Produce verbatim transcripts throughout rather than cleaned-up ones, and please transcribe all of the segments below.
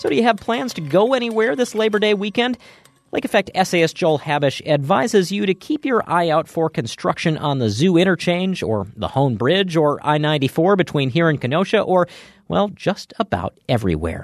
So do you have plans to go anywhere this Labor Day weekend? Lake Effect essayist Joel Habish advises you to keep your eye out for construction on the Zoo Interchange or the Hone Bridge or I ninety-four between here and Kenosha or, well, just about everywhere.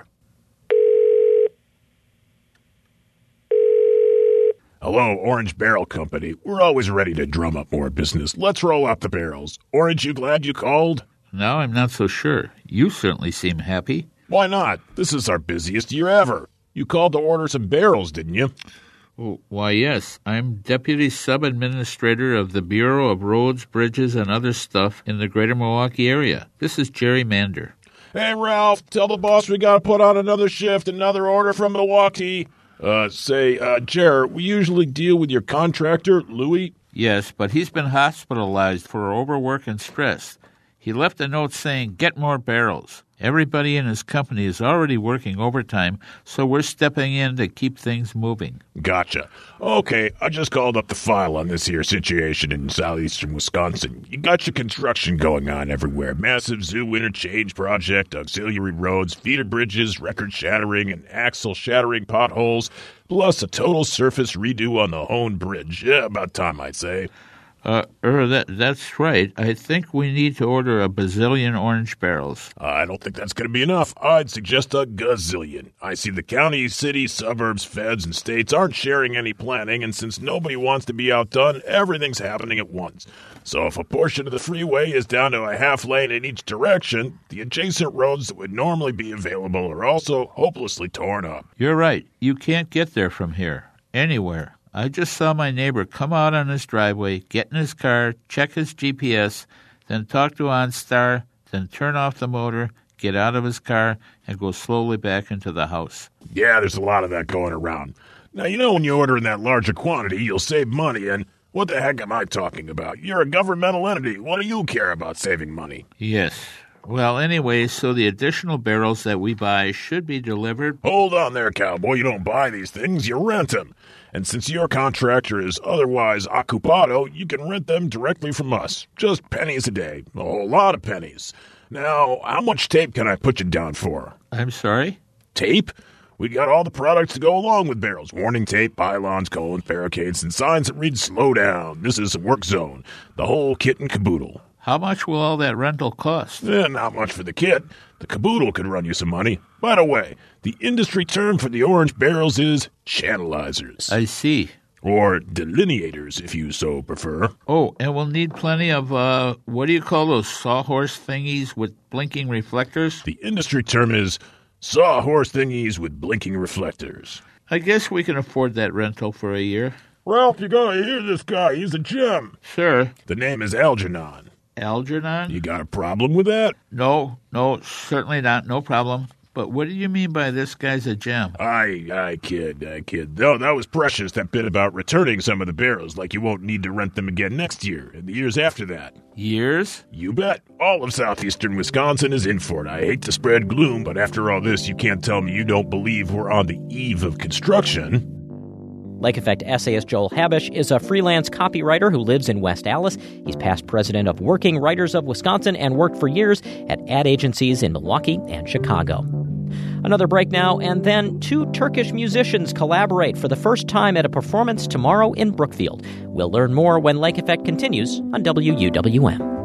Hello, Orange Barrel Company. We're always ready to drum up more business. Let's roll out the barrels. Orange, you glad you called? Now I'm not so sure. You certainly seem happy. Why not? This is our busiest year ever. You called to order some barrels, didn't you? Oh, why, yes. I'm Deputy Sub-Administrator of the Bureau of Roads, Bridges, and Other Stuff in the Greater Milwaukee area. This is Jerry Mander. Hey, Ralph, tell the boss we gotta put on another shift, another order from Milwaukee. Uh, say, uh, Jer, we usually deal with your contractor, Louie? Yes, but he's been hospitalized for overwork and stress. He left a note saying, get more barrels. Everybody in his company is already working overtime, so we're stepping in to keep things moving. Gotcha. Okay, I just called up the file on this here situation in southeastern Wisconsin. You got your construction going on everywhere. Massive zoo interchange project, auxiliary roads, feeder bridges, record-shattering and axle-shattering potholes, plus a total surface redo on the Hone Bridge. Yeah, about time, I'd say. Uh, er, that, that's right. I think we need to order a bazillion orange barrels. I don't think that's going to be enough. I'd suggest a gazillion. I see the county, city, suburbs, feds, and states aren't sharing any planning, and since nobody wants to be outdone, everything's happening at once. So if a portion of the freeway is down to a half lane in each direction, the adjacent roads that would normally be available are also hopelessly torn up. You're right. You can't get there from here. Anywhere. I just saw my neighbor come out on his driveway, get in his car, check his G P S, then talk to OnStar, then turn off the motor, get out of his car, and go slowly back into the house. Yeah, there's a lot of that going around. Now, you know when you order in that larger quantity, you'll save money, and what the heck am I talking about? You're a governmental entity. What do you care about saving money? Yes. Well, anyway, so the additional barrels that we buy should be delivered. Hold on there, cowboy. You don't buy these things, you rent them. And since your contractor is otherwise occupado, you can rent them directly from us. Just pennies a day. A whole lot of pennies. Now, how much tape can I put you down for? I'm sorry? Tape? We got all the products to go along with barrels. Warning tape, pylons, cones, barricades, and signs that read, slow down. This is a work zone. The whole kit and caboodle. How much will all that rental cost? Eh, not much for the kit. The caboodle could run you some money. By the way, the industry term for the orange barrels is channelizers. I see. Or delineators, if you so prefer. Oh, and we'll need plenty of, uh, what do you call those sawhorse thingies with blinking reflectors? The industry term is sawhorse thingies with blinking reflectors. I guess we can afford that rental for a year. Ralph, you gotta hear this guy. He's a gem. Sure. The name is Algernon. Algernon? You got a problem with that? No, no, certainly not. No problem. But what do you mean by this guy's a gem? I, I kid, I kid. No, that was precious, that bit about returning some of the barrels, like you won't need to rent them again next year and the years after that. Years? You bet. All of southeastern Wisconsin is in for it. I hate to spread gloom, but after all this, you can't tell me you don't believe we're on the eve of construction. Lake Effect essayist Joel Habish is a freelance copywriter who lives in West Allis. He's past president of Working Writers of Wisconsin and worked for years at ad agencies in Milwaukee and Chicago. Another break now, and then two Turkish musicians collaborate for the first time at a performance tomorrow in Brookfield. We'll learn more when Lake Effect continues on W U W M.